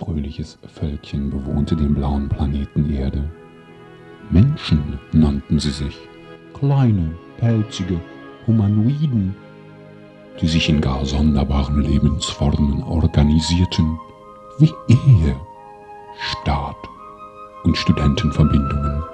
fröhliches Völkchen bewohnte den blauen Planeten Erde. Menschen nannten sie sich. Kleine, pelzige Humanoiden, die sich in gar sonderbaren Lebensformen organisierten, wie Ehe, Staat und Studentenverbindungen.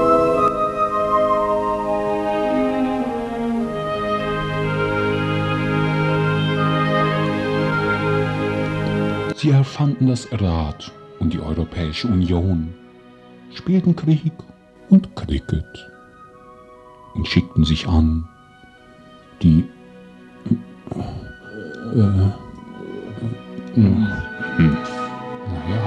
Sie erfanden das Rad und die Europäische Union, spielten Krieg und Cricket und schickten sich an, die naja.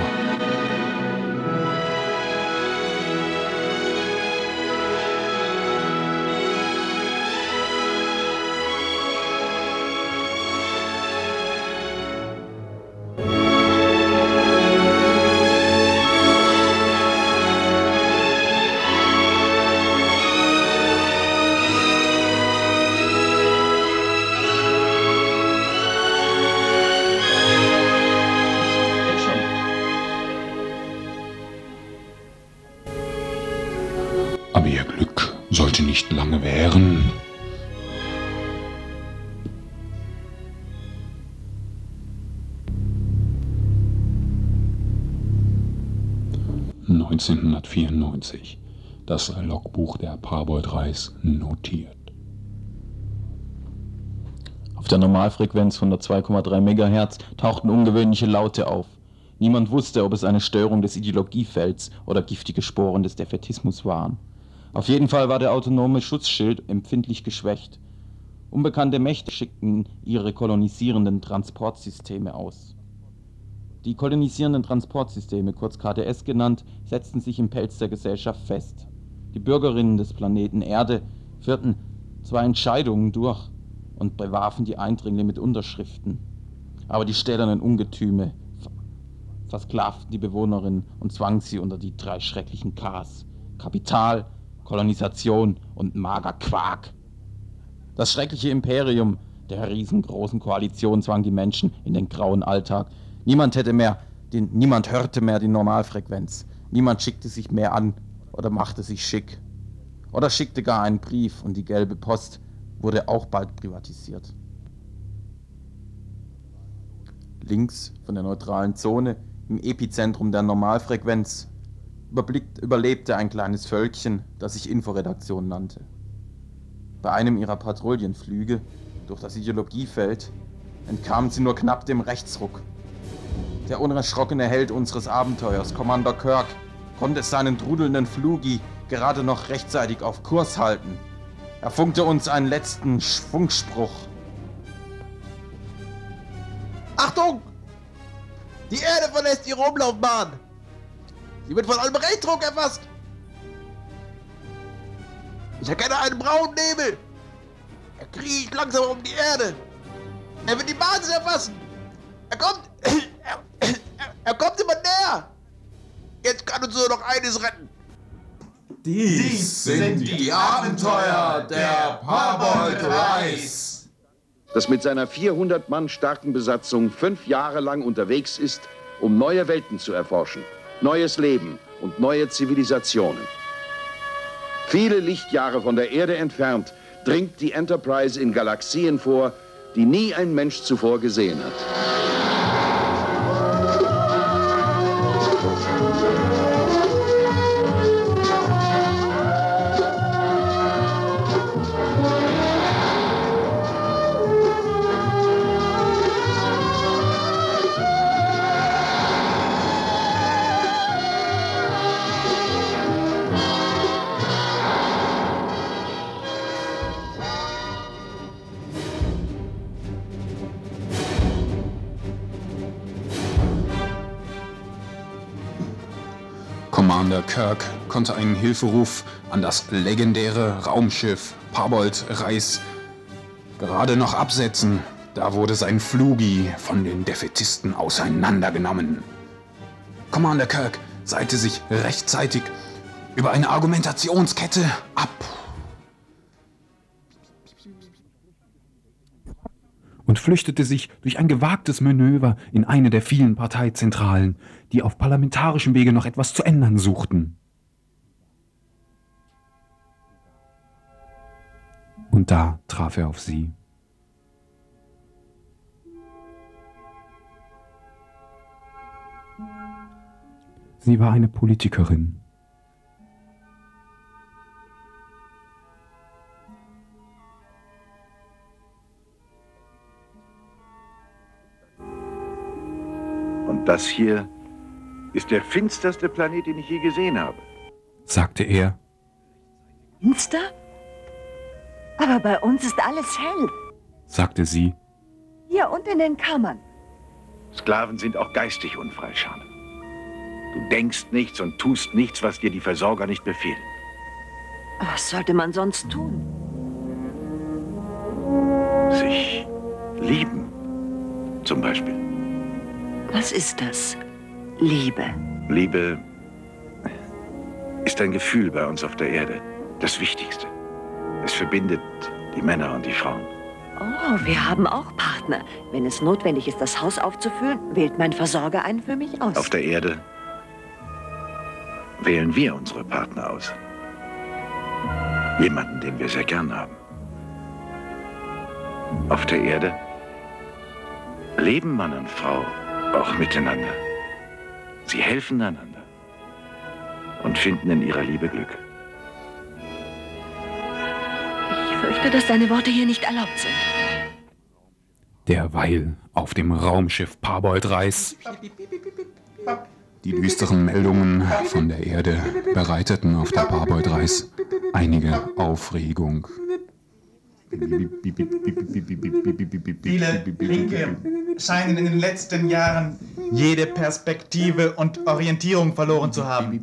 Aber ihr Glück sollte nicht lange währen. (1994) Das Logbuch der Parbold Reis notiert. Auf der Normalfrequenz von 102,3 MHz tauchten ungewöhnliche Laute auf. Niemand wusste, ob es eine Störung des Ideologiefelds oder giftige Sporen des Defätismus waren. Auf jeden Fall war der autonome Schutzschild empfindlich geschwächt. Unbekannte Mächte schickten ihre kolonisierenden Transportsysteme aus. Die kolonisierenden Transportsysteme, kurz KTS genannt, setzten sich im Pelz der Gesellschaft fest. Die Bürgerinnen des Planeten Erde führten 2 Entscheidungen durch und bewarfen die Eindringlinge mit Unterschriften. Aber die stählernen Ungetüme versklavten die Bewohnerinnen und zwangen sie unter die 3 schrecklichen Ks: Kapital, Kolonisation und mager Quark. Das schreckliche Imperium der riesengroßen Koalition zwang die Menschen in den grauen Alltag. Niemand hörte mehr die Normalfrequenz. Niemand schickte sich mehr an oder machte sich schick. Oder schickte gar einen Brief, und die gelbe Post wurde auch bald privatisiert. Links von der neutralen Zone, im Epizentrum der Normalfrequenz, überlebte ein kleines Völkchen, das sich Inforedaktion nannte. Bei einem ihrer Patrouillenflüge durch das Ideologiefeld entkamen sie nur knapp dem Rechtsruck. Der unerschrockene Held unseres Abenteuers, Commander Kirk, konnte seinen trudelnden Flugi gerade noch rechtzeitig auf Kurs halten. Er funkte uns einen letzten Funkspruch. Achtung! Die Erde verlässt ihre Umlaufbahn! Sie wird von einem Rechtsruck erfasst! Ich erkenne einen braunen Nebel! Er kriecht langsam um die Erde! Er wird die Basis erfassen! Er kommt! Er kommt immer näher! Jetzt kann uns nur noch eines retten! Dies sind die Abenteuer der Parbold Reis. Das mit seiner 400 Mann starken Besatzung 5 Jahre lang unterwegs ist, um neue Welten zu erforschen, neues Leben und neue Zivilisationen. Viele Lichtjahre von der Erde entfernt dringt die Enterprise in Galaxien vor, die nie ein Mensch zuvor gesehen hat. Commander Kirk konnte einen Hilferuf an das legendäre Raumschiff Parbold Reis gerade noch absetzen. Da wurde sein Flugi von den Defätisten auseinandergenommen. Commander Kirk seite sich rechtzeitig über eine Argumentationskette ab und flüchtete sich durch ein gewagtes Manöver in eine der vielen Parteizentralen, die auf parlamentarischem Wege noch etwas zu ändern suchten. Und da traf er auf sie. Sie war eine Politikerin. Und das hier ist der finsterste Planet, den ich je gesehen habe, sagte er. Finster? Aber bei uns ist alles hell. Sagte sie. Hier und in den Kammern. Sklaven sind auch geistig unfrei, Schane. Du denkst nichts und tust nichts, was dir die Versorger nicht befehlen. Was sollte man sonst tun? Sich lieben, zum Beispiel. Was ist das? Liebe. Liebe ist ein Gefühl bei uns auf der Erde. Das Wichtigste. Es verbindet die Männer und die Frauen. Oh, wir haben auch Partner. Wenn es notwendig ist, das Haus aufzufüllen, wählt mein Versorger einen für mich aus. Auf der Erde wählen wir unsere Partner aus. Jemanden, den wir sehr gern haben. Auf der Erde leben Mann und Frau auch miteinander. Sie helfen einander und finden in ihrer Liebe Glück. Ich fürchte, dass deine Worte hier nicht erlaubt sind. Derweil auf dem Raumschiff Parbold Reis. Die düsteren Meldungen von der Erde bereiteten auf der Parbold Reis einige Aufregung. Viele Linke scheinen in den letzten Jahren jede Perspektive und Orientierung verloren zu haben.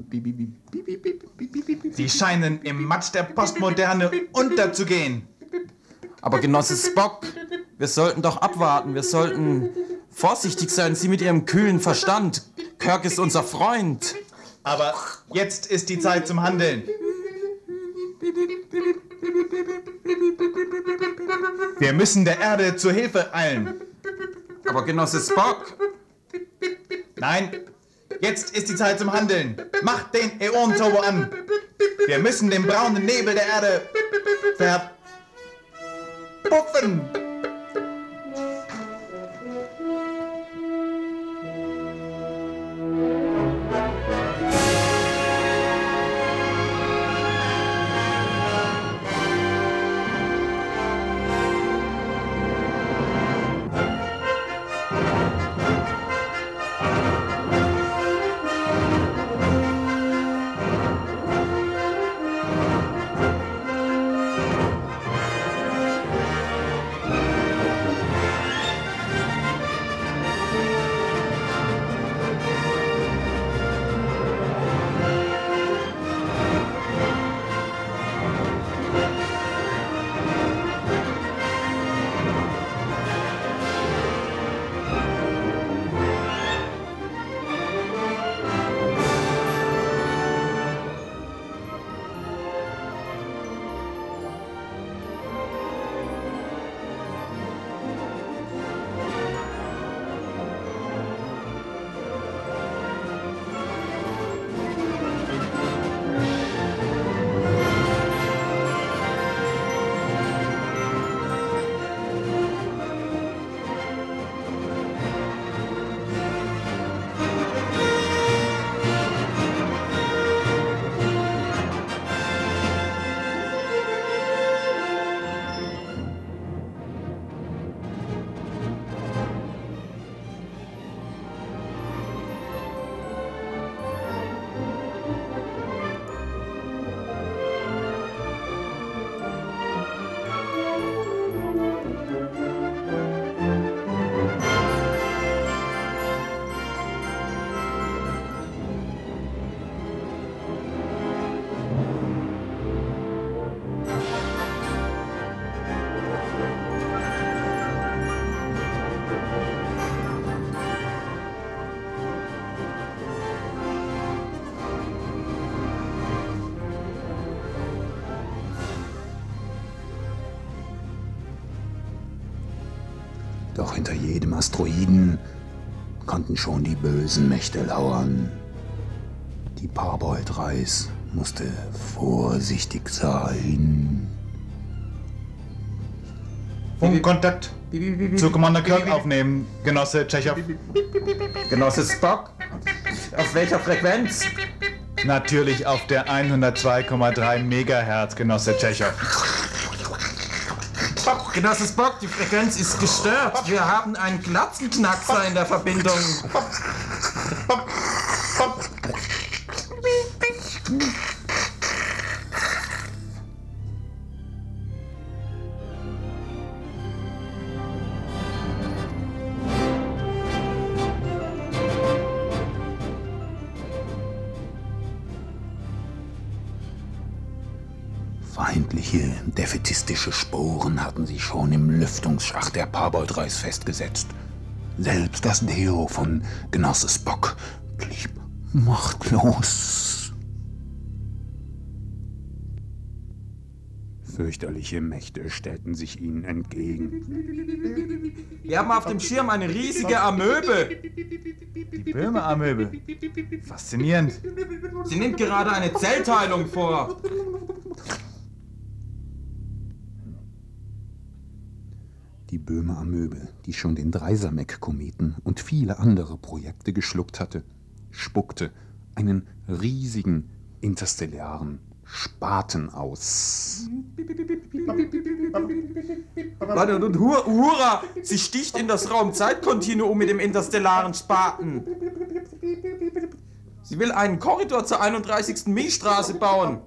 Sie scheinen im Matsch der Postmoderne unterzugehen. Aber Genosse Spock, wir sollten doch abwarten. Wir sollten vorsichtig sein, Sie mit Ihrem kühlen Verstand. Kirk ist unser Freund. Aber jetzt ist die Zeit zum Handeln. Wir müssen der Erde zur Hilfe eilen. Aber Genosse Spock... Nein, jetzt ist die Zeit zum Handeln. Macht den Äon-Turbo an. Wir müssen den braunen Nebel der Erde verpuffen. Doch hinter jedem Asteroiden konnten schon die bösen Mächte lauern. Die Parbold-Reis musste vorsichtig sein. Funkkontakt zu Commander Kirk aufnehmen, Genosse Tschechow. Genosse Spock? Auf welcher Frequenz? Natürlich auf der 102,3 Megahertz, Genosse Tschechow. Spock, Genosse Spock, die Frequenz ist gestört. Wir haben einen Glatzenknackser in der Verbindung. Feindliche, defätistische Sporen hatten sich schon im Lüftungsschacht der Parbold-Reis festgesetzt. Selbst das Deo von Genosse Spock blieb machtlos. Fürchterliche Mächte stellten sich ihnen entgegen. Wir haben auf dem Schirm eine riesige Amöbe. Die Böhme-Amöbe. Faszinierend. Sie nimmt gerade eine Zellteilung vor. Die Böhme-Amöbe, die schon den Dreisamek-Kometen und viele andere Projekte geschluckt hatte, spuckte einen riesigen interstellaren Spaten aus. Und Hurra! Sie sticht in das Raum-Zeit-Kontinuum mit dem interstellaren Spaten. Sie will einen Korridor zur 31. Milchstraße bauen.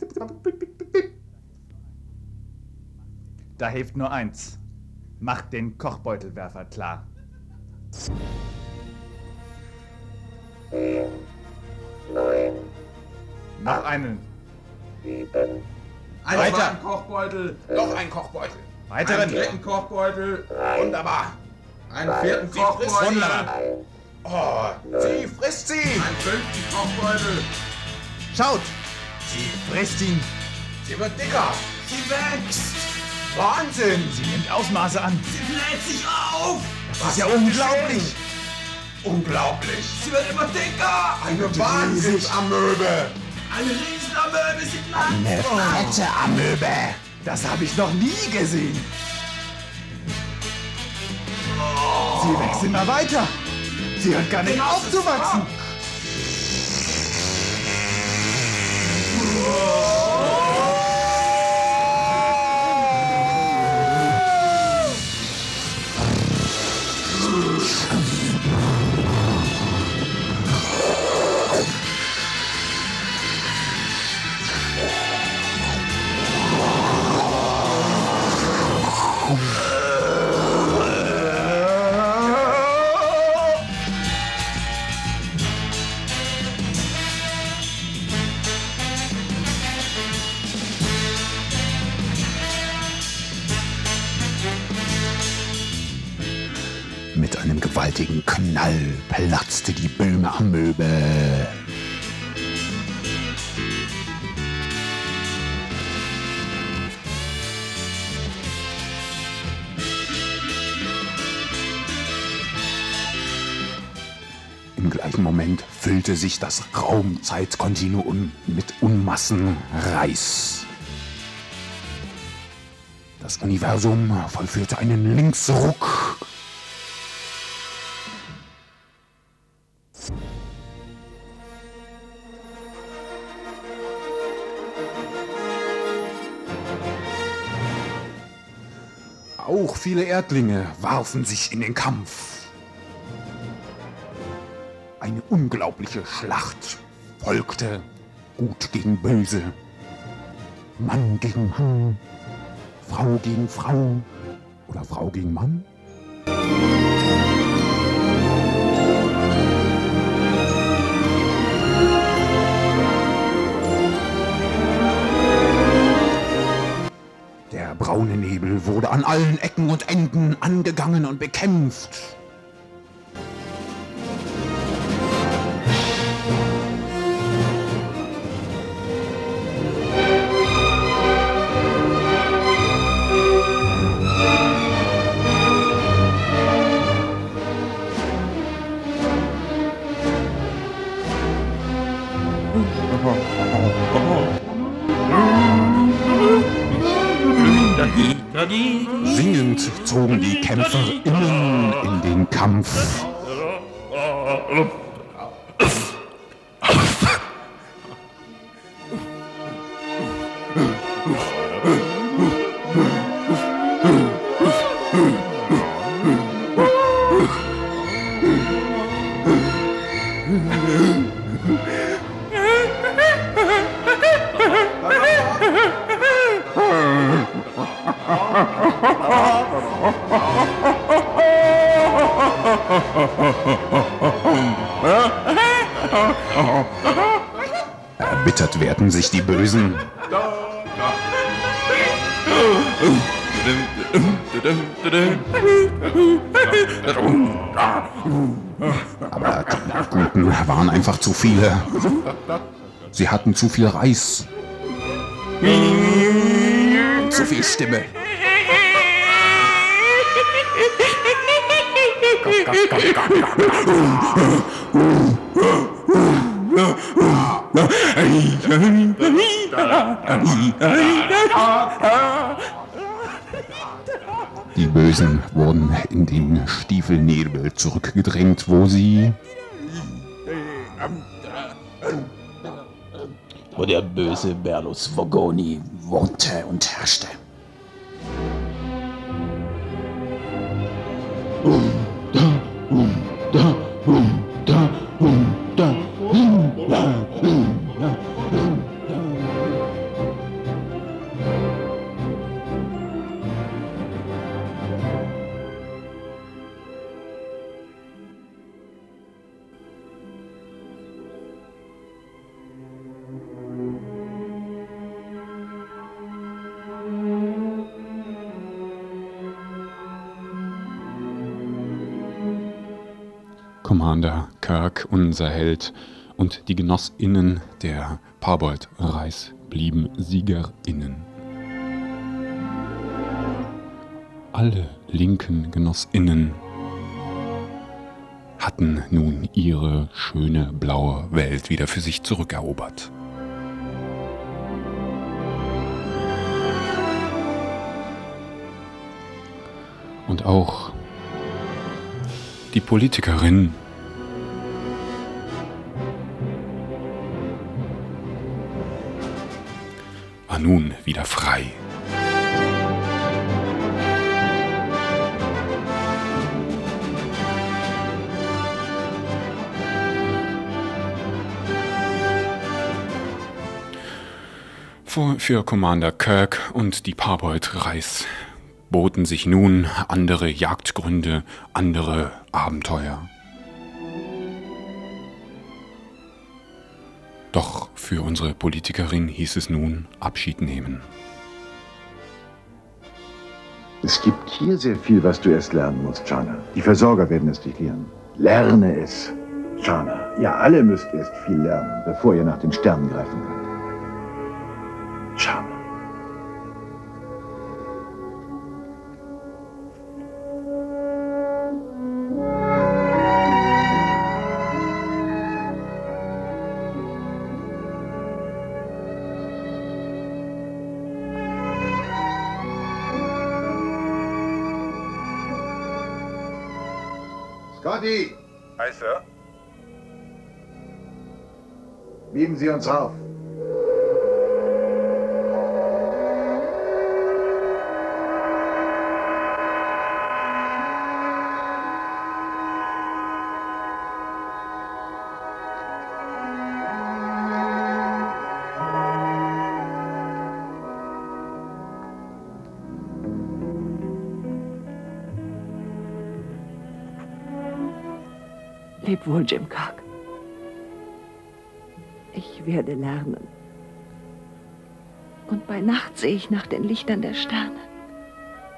Da hilft nur eins. Macht den Kochbeutelwerfer klar. Noch einen. Ein Weiter. zweiten Kochbeutel. Noch ein Kochbeutel. Weiteren. Einen dritten Kochbeutel. Wunderbar. Einen vierten Sie frisst Kochbeutel. Wunderbar. Oh, sie frisst sie. Einen fünften Kochbeutel. Schaut! Sie frisst ihn. Sie wird dicker. Sie wächst. Wahnsinn. Sie nimmt Ausmaße an. Sie bläht sich auf. Das ist ja unglaublich. Unglaublich. Sie wird immer dicker. Eine Wahnsinnsamöbe. Eine Riesenamöbe. Sie bleibt. Eine fette Amöbe! Das habe ich noch nie gesehen. Sie wächst immer weiter. Sie hört gar nicht auf zu wachsen. Mit einem gewaltigen Knall platzte die Böhme-Amöbe. Im gleichen Moment füllte sich das Raumzeitkontinuum mit Unmassen Reis. Das Universum vollführte einen Linksruck. Auch viele Erdlinge warfen sich in den Kampf. Eine unglaubliche Schlacht folgte. Gut gegen Böse. Mann gegen Mann. Frau gegen Frau. Oder Frau gegen Mann. Der braune Nebel wurde an allen Ecken und Enden angegangen und bekämpft. Singend zogen die KämpferInnen in den Kampf. Erbittert wehrten sich die Bösen. Aber die Guten waren einfach zu viele. Sie hatten zu viel Reis. Und zu viel Stimme. Die Bösen wurden in den Stiefelnebel zurückgedrängt, wo der böse Berlusconi wohnte und herrschte. Commander Kirk, unser Held, und die GenossInnen der Parbold-Reis blieben SiegerInnen. Alle linken GenossInnen hatten nun ihre schöne blaue Welt wieder für sich zurückerobert. Und auch die Politikerin war nun wieder frei. Für Commander Kirk und die Parbold-Reis boten sich nun andere Jagdgründe, andere Abenteuer. Doch für unsere Politikerin hieß es nun Abschied nehmen. Es gibt hier sehr viel, was du erst lernen musst, Shana. Die Versorger werden es dich lehren. Lerne es, Shana. Ihr alle müsst erst viel lernen, bevor ihr nach den Sternen greifen könnt. Shana. Scotty! Hi, Sir. Biegen Sie uns auf. Leb wohl, Jim Kirk. Ich werde lernen. Und bei Nacht sehe ich nach den Lichtern der Sterne.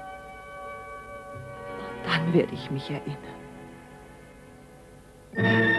Und dann werde ich mich erinnern.